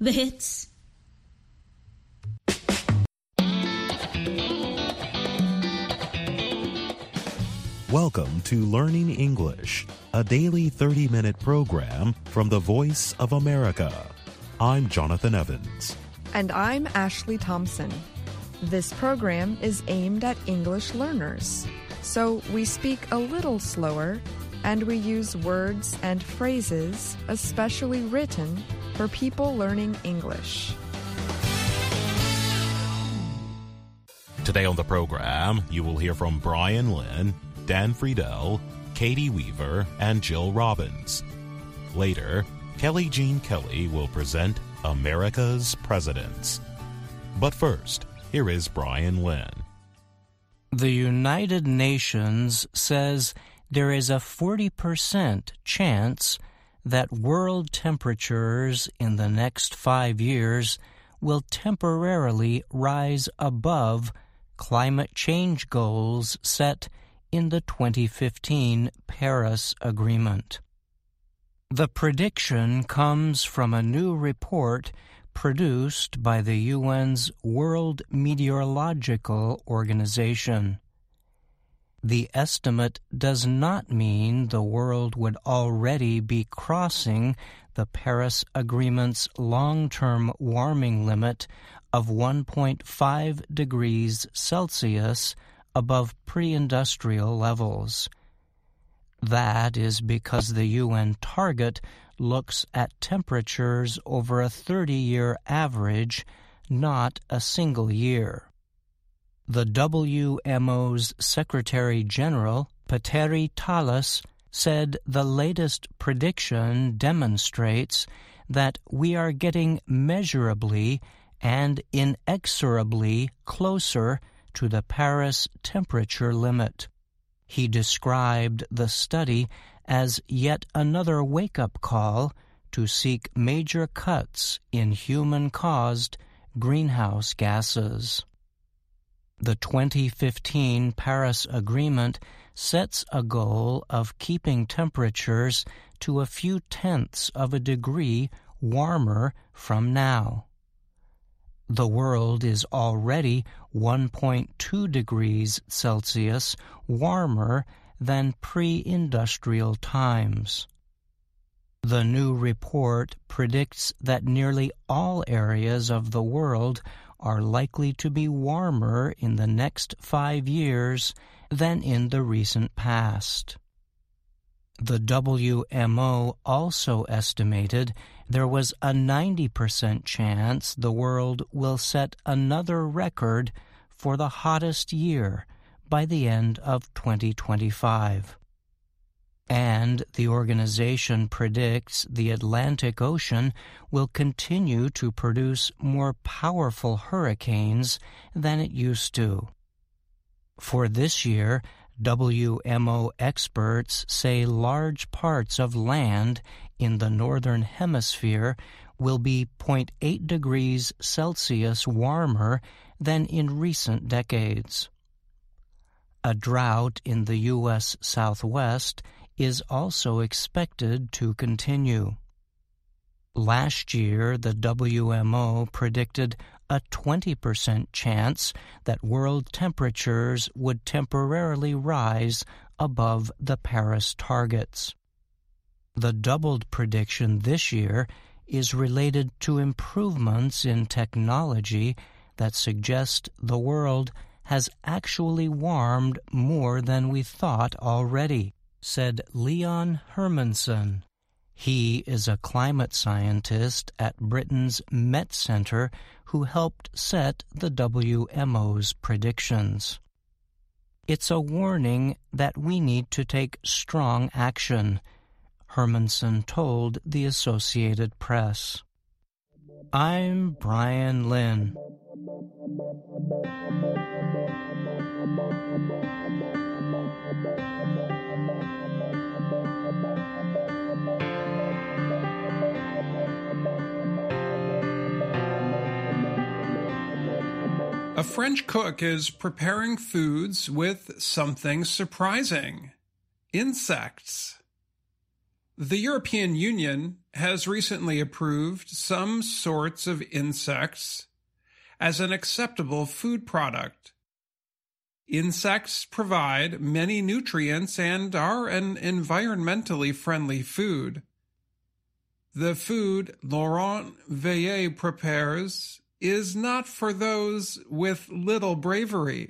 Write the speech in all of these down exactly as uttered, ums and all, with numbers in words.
The hits. Welcome to Learning English, a daily thirty-minute program from the Voice of America. I'm Jonathan Evans. And I'm Ashley Thompson. This program is aimed at English learners, so we speak a little slower and we use words and phrases especially written for people learning English. Today on the program, you will hear from Brian Lynn, Dan Friedel, Katie Weaver, and Jill Robbins. Later, Kelly Jean Kelly will present America's Presidents. But first, here is Brian Lynn. The United Nations says there is a forty percent chance that world temperatures in the next five years will temporarily rise above climate change goals set in the twenty fifteen Paris Agreement. The prediction comes from a new report produced by the U N's World Meteorological Organization. The estimate does not mean the world would already be crossing the Paris Agreement's long-term warming limit of one point five degrees Celsius above pre-industrial levels. That is because the U N target looks at temperatures over a thirty-year average, not a single year. The W M O's Secretary-General, Petteri Talas, said the latest prediction demonstrates that we are getting measurably and inexorably closer to the Paris temperature limit. He described the study as yet another wake-up call to seek major cuts in human-caused greenhouse gases. The twenty fifteen Paris Agreement sets a goal of keeping temperatures to a few tenths of a degree warmer from now. The world is already one point two degrees Celsius warmer than pre-industrial times. The new report predicts that nearly all areas of the world are likely to be warmer in the next five years than in the recent past. The W M O also estimated there was a ninety percent chance the world will set another record for the hottest year by the end of twenty twenty-five. And the organization predicts the Atlantic Ocean will continue to produce more powerful hurricanes than it used to. For this year, W M O experts say large parts of land in the northern hemisphere will be zero point eight degrees Celsius warmer than in recent decades. A drought in the U S Southwest is also expected to continue. Last year, the W M O predicted a twenty percent chance that world temperatures would temporarily rise above the Paris targets. The doubled prediction this year is related to improvements in technology that suggest the world has actually warmed more than we thought already, said Leon Hermansen. He is a climate scientist at Britain's Met Center who helped set the W M O's predictions. It's a warning that we need to take strong action, Hermansen told the Associated Press. I'm Brian Lynn. A French cook is preparing foods with something surprising: insects. The European Union has recently approved some sorts of insects as an acceptable food product. Insects provide many nutrients and are an environmentally friendly food. The food Laurent Veillet prepares is not for those with little bravery.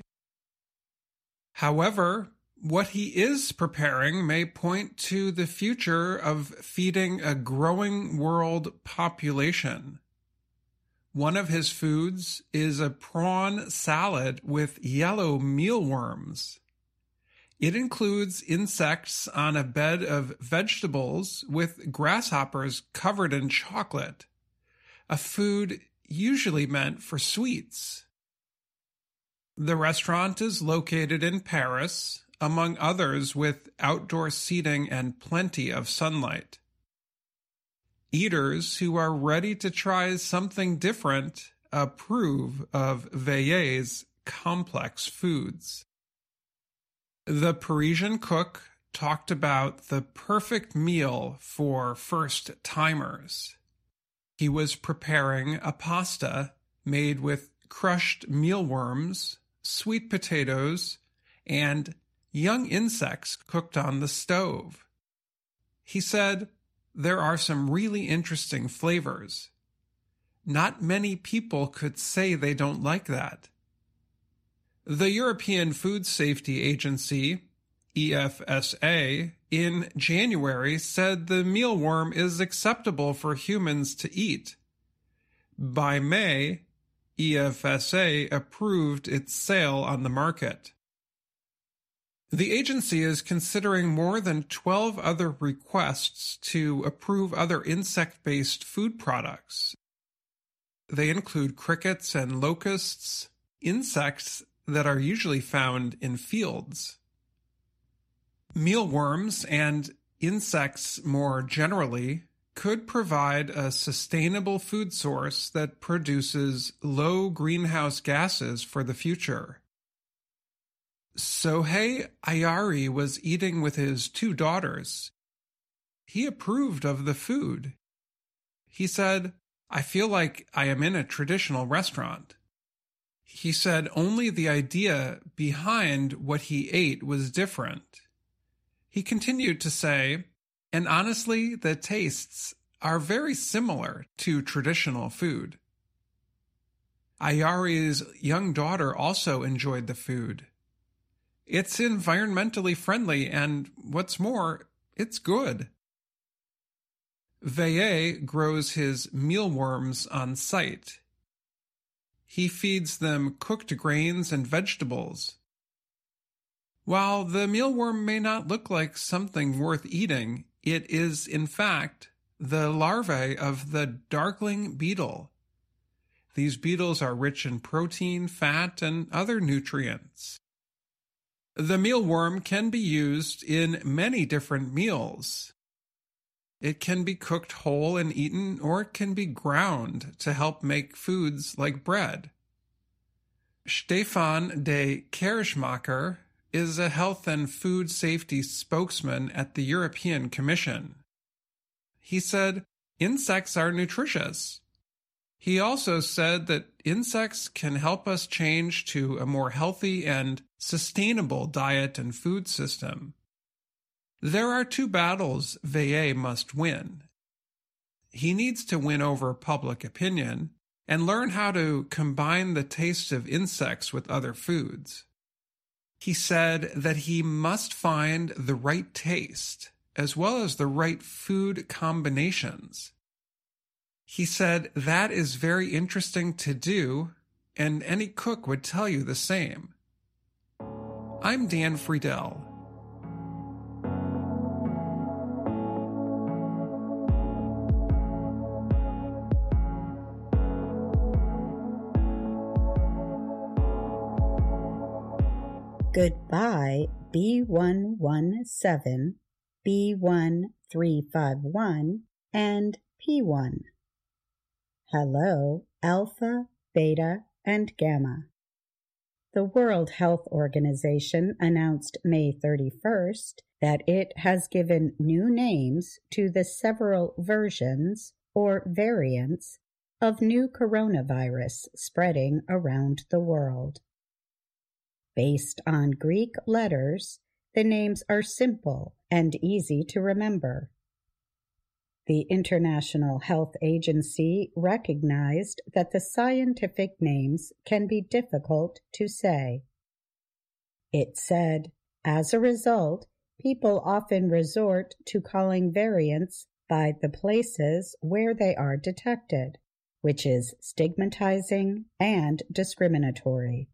However, what he is preparing may point to the future of feeding a growing world population. One of his foods is a prawn salad with yellow mealworms. It includes insects on a bed of vegetables with grasshoppers covered in chocolate, a food usually meant for sweets. The restaurant is located in Paris, among others with outdoor seating and plenty of sunlight. Eaters who are ready to try something different approve of Veillet's complex foods. The Parisian cook talked about the perfect meal for first-timers. He was preparing a pasta made with crushed mealworms, sweet potatoes, and young insects cooked on the stove. He said, "There are some really interesting flavors. Not many people could say they don't like that." The European Food Safety Agency, E F S A, in January said the mealworm is acceptable for humans to eat. By May, E F S A approved its sale on the market. The agency is considering more than twelve other requests to approve other insect-based food products. They include crickets and locusts, insects that are usually found in fields. Mealworms and insects more generally could provide a sustainable food source that produces low greenhouse gases for the future. Sohei Ayari was eating with his two daughters. He approved of the food. He said, "I feel like I am in a traditional restaurant." He said only the idea behind what he ate was different. He continued to say, "And honestly, the tastes are very similar to traditional food." Ayari's young daughter also enjoyed the food. "It's environmentally friendly, and what's more, it's good." Veillet grows his mealworms on site. He feeds them cooked grains and vegetables. While the mealworm may not look like something worth eating, it is, in fact, the larvae of the darkling beetle. These beetles are rich in protein, fat, and other nutrients. The mealworm can be used in many different meals. It can be cooked whole and eaten, or it can be ground to help make foods like bread. Stefan de Kerschmacher is a health and food safety spokesman at the European Commission. He said, "Insects are nutritious." He also said that insects can help us change to a more healthy and sustainable diet and food system. There are two battles Veillet must win. He needs to win over public opinion and learn how to combine the taste of insects with other foods. He said that he must find the right taste as well as the right food combinations. He said that is very interesting to do, and any cook would tell you the same. I'm Dan Friedel. Goodbye, B one one seven, B one three five one, and P one. Hello, Alpha, Beta, and Gamma. The World Health Organization announced May thirty-first that it has given new names to the several versions or variants of new coronavirus spreading around the world. Based on Greek letters, the names are simple and easy to remember. The International Health Agency recognized that the scientific names can be difficult to say. It said, as a result, people often resort to calling variants by the places where they are detected, which is stigmatizing and discriminatory.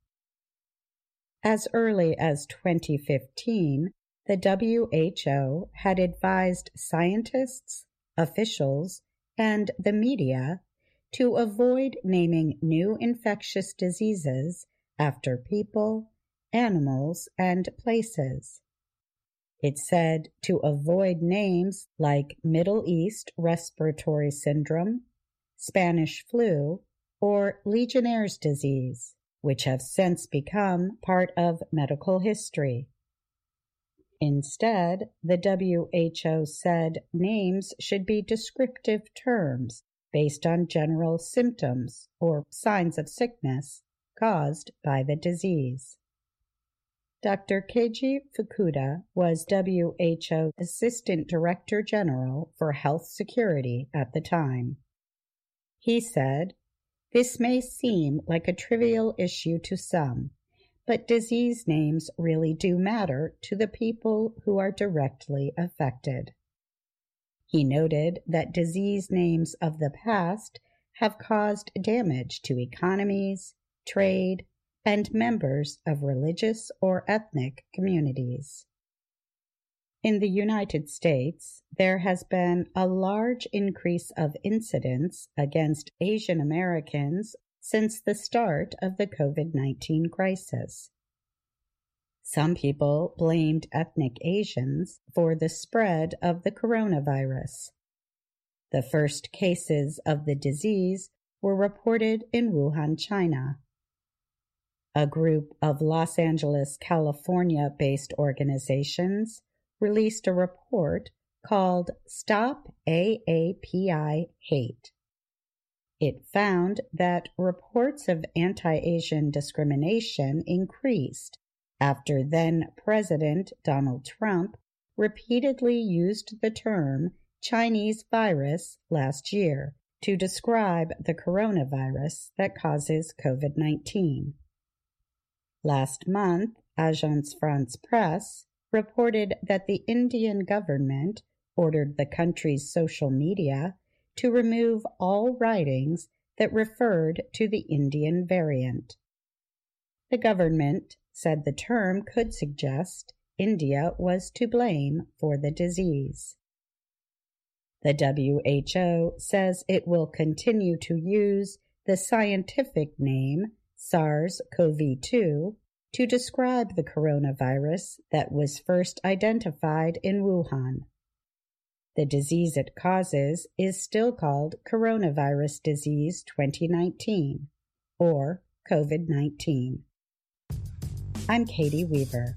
As early as twenty fifteen, the W H O had advised scientists, officials, and the media to avoid naming new infectious diseases after people, animals, and places. It said to avoid names like Middle East Respiratory Syndrome, Spanish flu, or Legionnaire's disease, which have since become part of medical history. Instead, the W H O said names should be descriptive terms based on general symptoms or signs of sickness caused by the disease. Doctor Keiji Fukuda was W H O Assistant Director General for Health Security at the time. He said, "This may seem like a trivial issue to some, but disease names really do matter to the people who are directly affected." He noted that disease names of the past have caused damage to economies, trade, and members of religious or ethnic communities. In the United States, there has been a large increase of incidents against Asian Americans since the start of the COVID nineteen crisis. Some people blamed ethnic Asians for the spread of the coronavirus. The first cases of the disease were reported in Wuhan, China. A group of Los Angeles, California-based organizations released a report called Stop A A P I Hate. It found that reports of anti-Asian discrimination increased after then-President Donald Trump repeatedly used the term Chinese virus last year to describe the coronavirus that causes COVID nineteen. Last month, Agence France-Presse reported that the Indian government ordered the country's social media to remove all writings that referred to the Indian variant. The government said the term could suggest India was to blame for the disease. The W H O says it will continue to use the scientific name SARS-C o V two to describe the coronavirus that was first identified in Wuhan. The disease it causes is still called coronavirus disease twenty nineteen, or COVID nineteen. I'm Katie Weaver.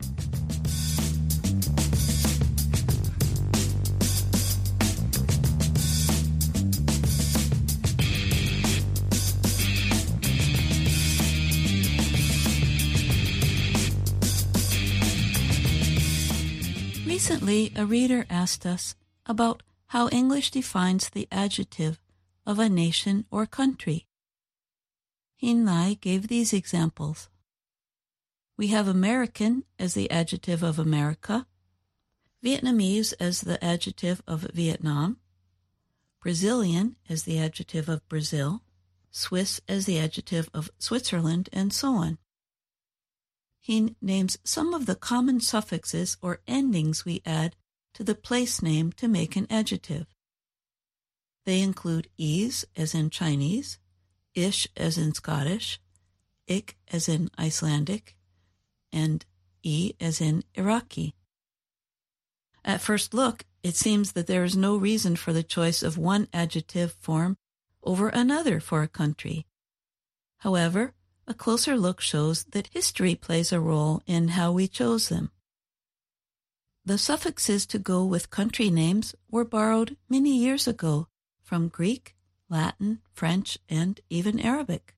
Recently, a reader asked us about how English defines the adjective of a nation or country. Hin Lai gave these examples. We have American as the adjective of America, Vietnamese as the adjective of Vietnam, Brazilian as the adjective of Brazil, Swiss as the adjective of Switzerland, and so on. He names some of the common suffixes or endings we add to the place name to make an adjective. They include "-ese" as in Chinese, "-ish" as in Scottish, "-ik" as in Icelandic, and "-e" as in Iraqi. At first look, it seems that there is no reason for the choice of one adjective form over another for a country. However, a closer look shows that history plays a role in how we chose them. The suffixes to go with country names were borrowed many years ago from Greek, Latin, French, and even Arabic.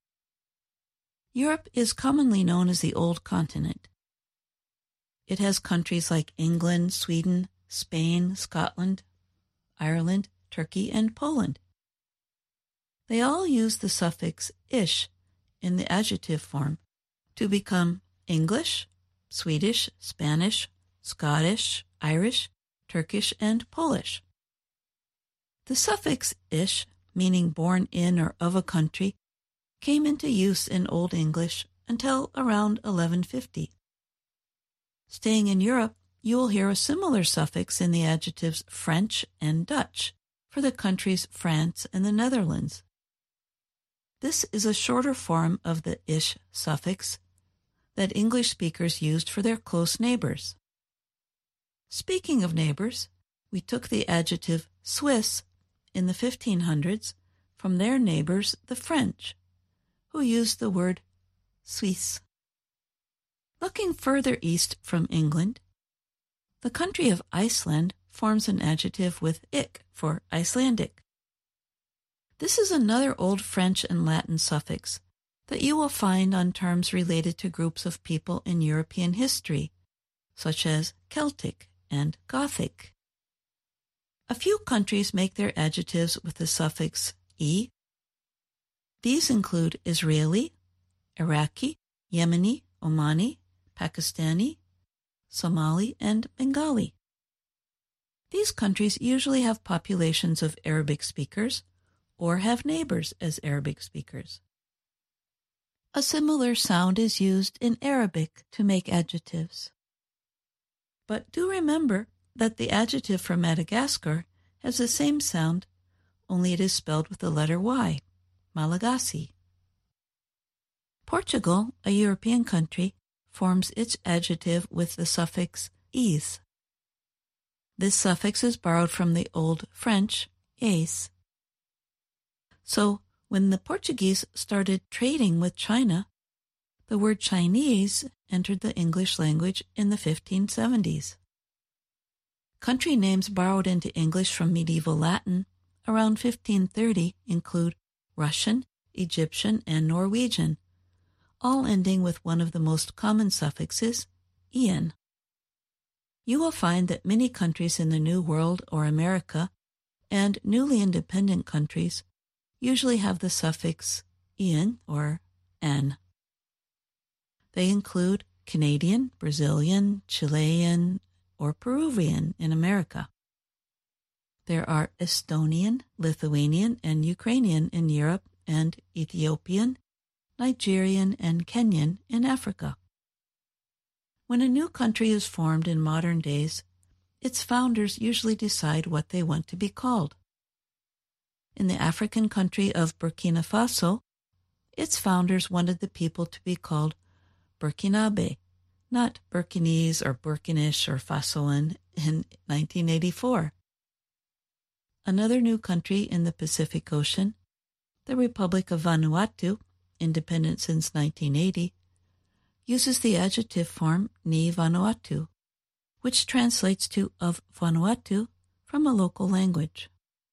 Europe is commonly known as the Old Continent. It has countries like England, Sweden, Spain, Scotland, Ireland, Turkey, and Poland. They all use the suffix ish in the adjective form to become English, Swedish, Spanish, Scottish, Irish, Turkish, and Polish. The suffix ish, meaning born in or of a country, came into use in Old English until around eleven fifty. Staying in Europe, you will hear a similar suffix in the adjectives French and Dutch for the countries France and the Netherlands. This is a shorter form of the ish suffix that English speakers used for their close neighbors. Speaking of neighbors, we took the adjective Swiss in the fifteen hundreds from their neighbors, the French, who used the word Suisse. Looking further east from England, the country of Iceland forms an adjective with ik for Icelandic. This is another Old French and Latin suffix that you will find on terms related to groups of people in European history, such as Celtic and Gothic. A few countries make their adjectives with the suffix e. These include Israeli, Iraqi, Yemeni, Omani, Pakistani, Somali, and Bengali. These countries usually have populations of Arabic speakers or have neighbors as Arabic speakers. A similar sound is used in Arabic to make adjectives. But do remember that the adjective for Madagascar has the same sound, only it is spelled with the letter Y, Malagasy. Portugal, a European country, forms its adjective with the suffix "-ese". This suffix is borrowed from the Old French "-ace". So, when the Portuguese started trading with China, the word Chinese entered the English language in the fifteen seventies. Country names borrowed into English from medieval Latin around fifteen thirty include Russian, Egyptian, and Norwegian, all ending with one of the most common suffixes, "-ian". You will find that many countries in the New World or America and newly independent countries usually have the suffix "-ian" or "-an". They include Canadian, Brazilian, Chilean, or Peruvian in America. There are Estonian, Lithuanian, and Ukrainian in Europe, and Ethiopian, Nigerian, and Kenyan in Africa. When a new country is formed in modern days, its founders usually decide what they want to be called. In the African country of Burkina Faso, its founders wanted the people to be called Burkinabe, not Burkinese or Burkinish or Fasoan in nineteen eighty-four. Another new country in the Pacific Ocean, the Republic of Vanuatu, independent since nineteen eighty, uses the adjective form ni Vanuatu, which translates to of Vanuatu from a local language.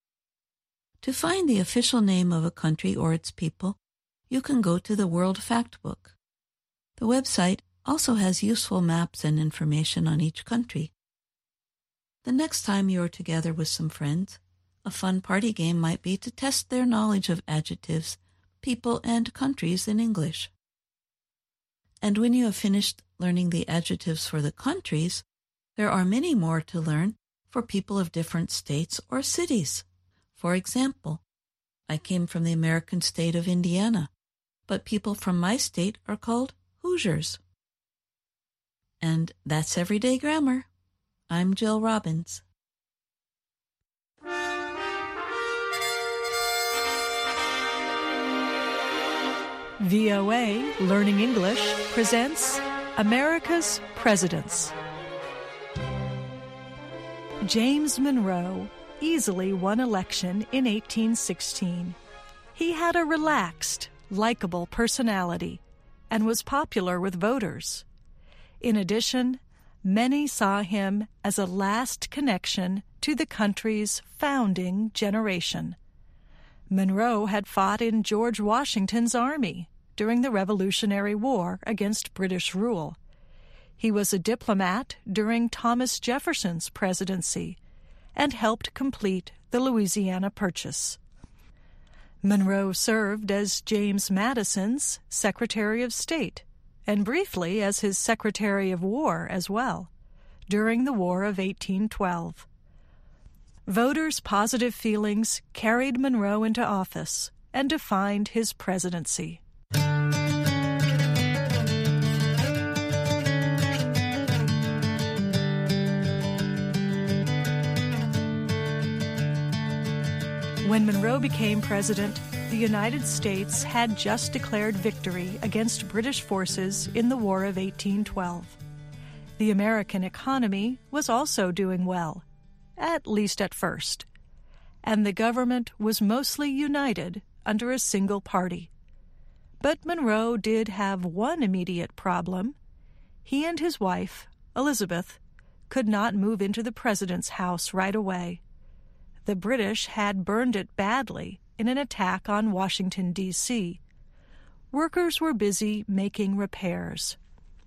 To find the official name of a country or its people, you can go to the World Factbook. The website also has useful maps and information on each country. The next time you are together with some friends, a fun party game might be to test their knowledge of adjectives, people, and countries in English. And when you have finished learning the adjectives for the countries, there are many more to learn for people of different states or cities. For example, I came from the American state of Indiana, but people from my state are called Hoosiers. And that's Everyday Grammar. I'm Jill Robbins. V O A Learning English presents America's Presidents. James Monroe easily won election in eighteen sixteen. He had a relaxed, likable personality and was popular with voters. In addition, Many saw him as a last connection to the country's founding generation. Monroe had fought in George Washington's army during the Revolutionary War against British rule. He was a diplomat during Thomas Jefferson's presidency and helped complete the Louisiana Purchase. Monroe served as James Madison's Secretary of State and briefly as his Secretary of War as well, during the War of eighteen twelve. Voters' positive feelings carried Monroe into office and defined his presidency. When Monroe became president, the United States had just declared victory against British forces in the War of eighteen twelve. The American economy was also doing well, at least at first, and the government was mostly united under a single party. But Monroe did have one immediate problem. He and his wife, Elizabeth, could not move into the president's house right away. The British had burned it badly in an attack on Washington, D C Workers were busy making repairs.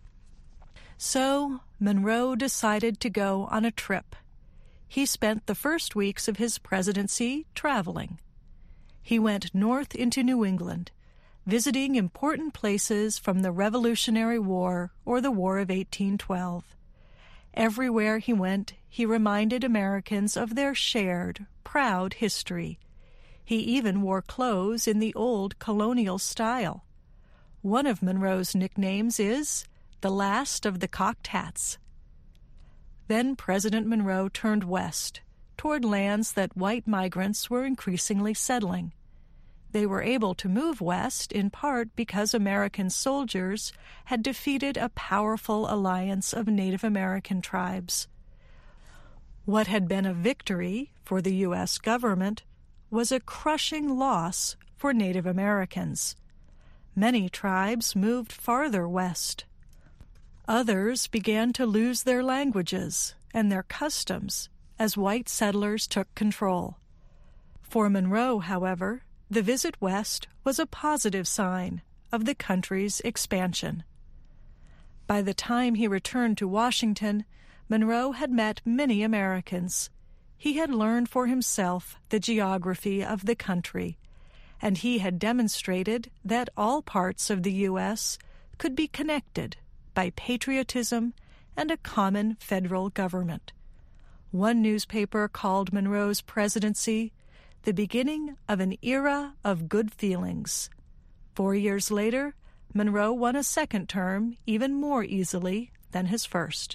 So Monroe decided to go on a trip. He spent the first weeks of his presidency traveling. He went north into New England, visiting important places from the Revolutionary War or the War of eighteen twelve. Everywhere he went, he reminded Americans of their shared, proud history. He even wore clothes in the old colonial style. One of Monroe's nicknames is the last of the cocked hats. Then President Monroe turned west, toward lands that white migrants were increasingly settling. They were able to move west in part because American soldiers had defeated a powerful alliance of Native American tribes. What had been a victory for the U S government was a crushing loss for Native Americans. Many tribes moved farther west. Others began to lose their languages and their customs as white settlers took control. For Monroe, however, the visit west was a positive sign of the country's expansion. By the time he returned to Washington, Monroe had met many Americans. He had learned for himself the geography of the country, and he had demonstrated that all parts of the U S could be connected by patriotism and a common federal government. One newspaper called Monroe's presidency the beginning of an era of good feelings. Four years later, Monroe won a second term even more easily than his first.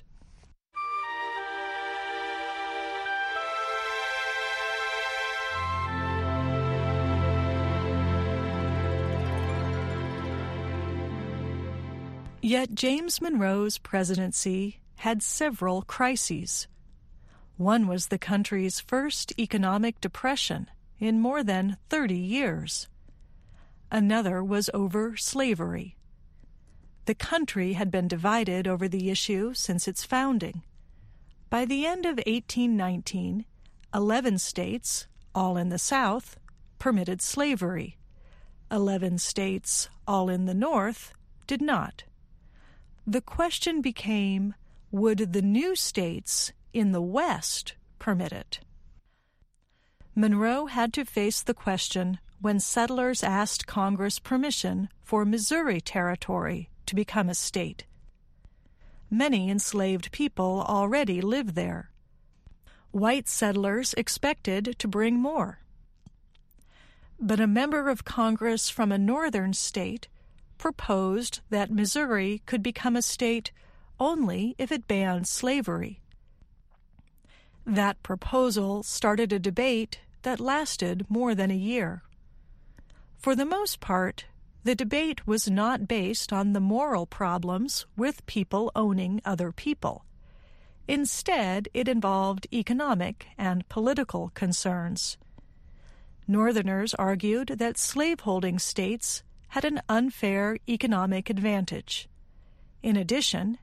Yet James Monroe's presidency had several crises. One was the country's first economic depression in more than thirty years. Another was over slavery. The country had been divided over the issue since its founding. By the end of eighteen nineteen, eleven states, all in the South, permitted slavery. Eleven states, all in the North, did not. The question became, would the new states in the West permit it? Monroe had to face the question when settlers asked Congress permission for Missouri Territory to become a state. Many enslaved people already lived there. White settlers expected to bring more. But a member of Congress from a northern state proposed that Missouri could become a state only if it banned slavery. That proposal started a debate that lasted more than a year. For the most part, the debate was not based on the moral problems with people owning other people. Instead, it involved economic and political concerns. Northerners argued that slaveholding states had an unfair economic advantage. In addition,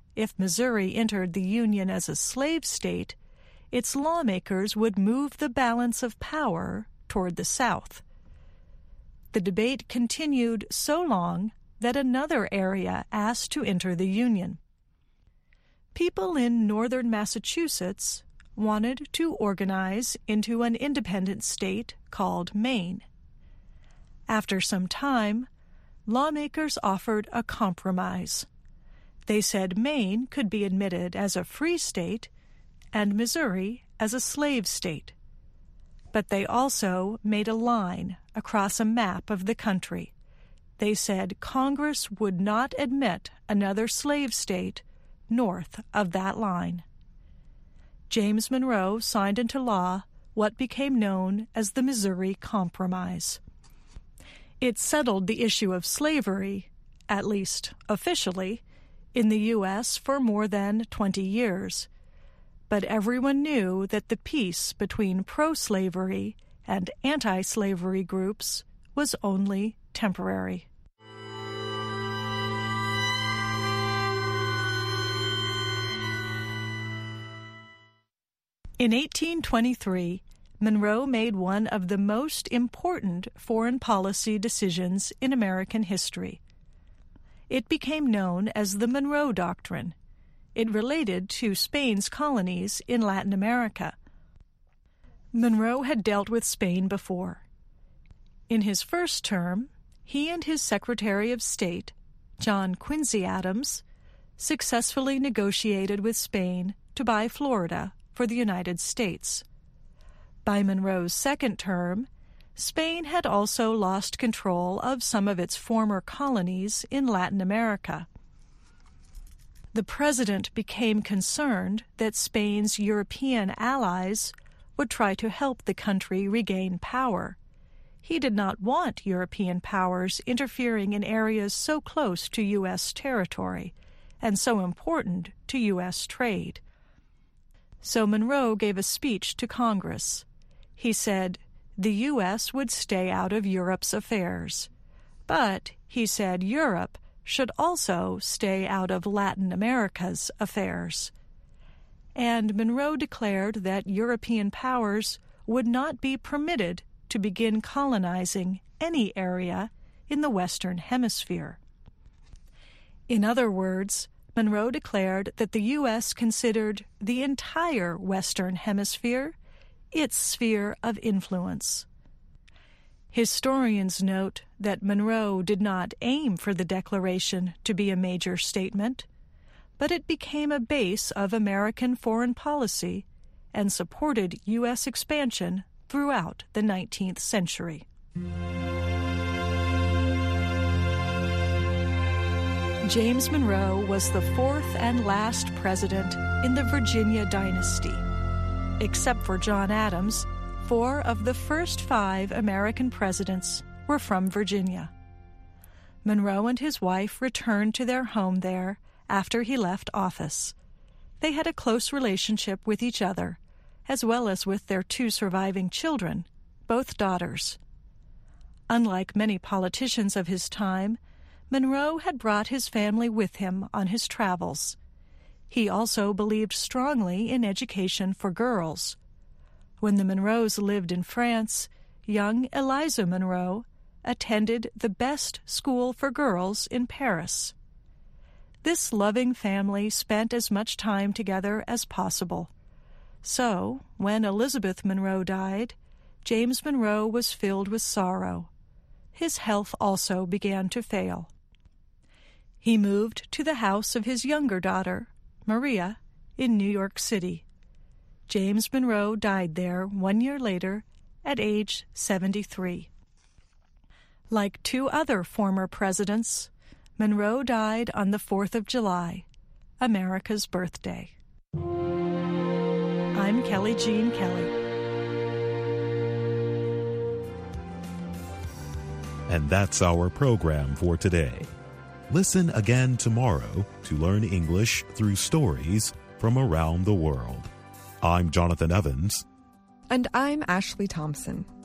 if Missouri entered the Union as a slave state, its lawmakers would move the balance of power toward the South. The debate continued so long that another area asked to enter the Union. People in northern Massachusetts wanted to organize into an independent state called Maine. After some time, lawmakers offered a compromise. They said Maine could be admitted as a free state and Missouri as a slave state. But they also made a line across a map of the country. They said Congress would not admit another slave state north of that line. James Monroe signed into law what became known as the Missouri Compromise. It settled the issue of slavery, at least officially, in the U S for more than twenty years. But everyone knew that the peace between pro-slavery and anti-slavery groups was only temporary. In eighteen twenty-three, Monroe made one of the most important foreign policy decisions in American history. It became known as the Monroe Doctrine. It related to Spain's colonies in Latin America. Monroe had dealt with Spain before. In his first term, he and his Secretary of State, John Quincy Adams, successfully negotiated with Spain to buy Florida for the United States. By Monroe's second term, Spain had also lost control of some of its former colonies in Latin America. The president became concerned that Spain's European allies would try to help the country regain power. He did not want European powers interfering in areas so close to U S territory and so important to U S trade. So Monroe gave a speech to Congress. He said the U S would stay out of Europe's affairs, but he said Europe should also stay out of Latin America's affairs. And Monroe declared that European powers would not be permitted to begin colonizing any area in the Western Hemisphere. In other words, Monroe declared that the U S considered the entire Western Hemisphere its sphere of influence. Historians note that Monroe did not aim for the declaration to be a major statement, but it became a base of American foreign policy and supported U S expansion throughout the nineteenth century. James Monroe was the fourth and last president in the Virginia dynasty. Except for John Adams, four of the first five American presidents were from Virginia. Monroe and his wife returned to their home there after he left office. They had a close relationship with each other, as well as with their two surviving children, both daughters. Unlike many politicians of his time, Monroe had brought his family with him on his travels. He also believed strongly in education for girls. When the Monroes lived in France, young Eliza Monroe attended the best school for girls in Paris. This loving family spent as much time together as possible. So, when Elizabeth Monroe died, James Monroe was filled with sorrow. His health also began to fail. He moved to the house of his younger daughter, Maria, in New York City. James Monroe died there one year later at age seventy-three. Like two other former presidents, Monroe died on the fourth of July, America's birthday. I'm Kelly Jean Kelly. And that's our program for today. Listen again tomorrow to learn English through stories from around the world. I'm Jonathan Evans. And I'm Ashley Thompson.